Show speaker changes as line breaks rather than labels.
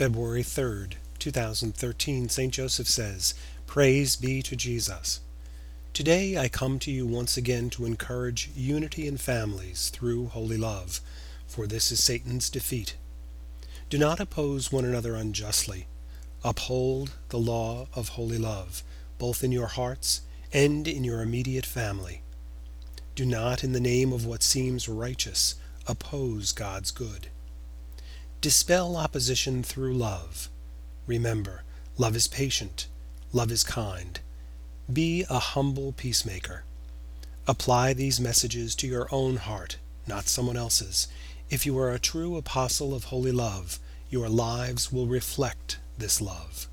February 3rd, 2013, St. Joseph says, "Praise be to Jesus." Today I come to you once again to encourage unity in families through holy love, for this is Satan's defeat. Do not oppose one another unjustly. Uphold the law of holy love, both in your hearts and in your immediate family. Do not, in the name of what seems righteous, oppose God's good. Dispel opposition through love. Remember, love is patient, love is kind. Be a humble peacemaker. Apply these messages to your own heart, not someone else's. If you are a true apostle of holy love, your lives will reflect this love.